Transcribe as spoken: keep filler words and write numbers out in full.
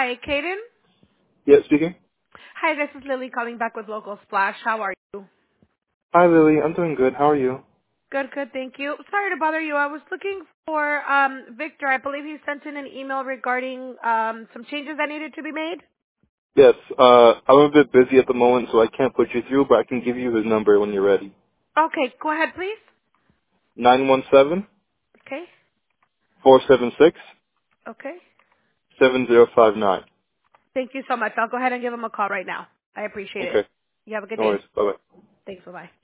Hi, Kaden. Yeah, speaking. Hi, this is Lily calling back with Local Splash. How are you? Hi, Lily. I'm doing good. How are you? Good, good, thank you. Sorry to bother you. I was looking for um, Victor. I believe he sent in an email regarding um, some changes that needed to be made. Yes, uh, I'm a bit busy at the moment, so I can't put you through, but I can give you his number when you're ready. Okay, go ahead, please. Nine one seven Okay, four seven six okay. seven zero five nine. Thank you so much. I'll go ahead and give him a call right now. I appreciate it. Okay. You have a good No worries. day. Bye-bye. Thanks, bye-bye.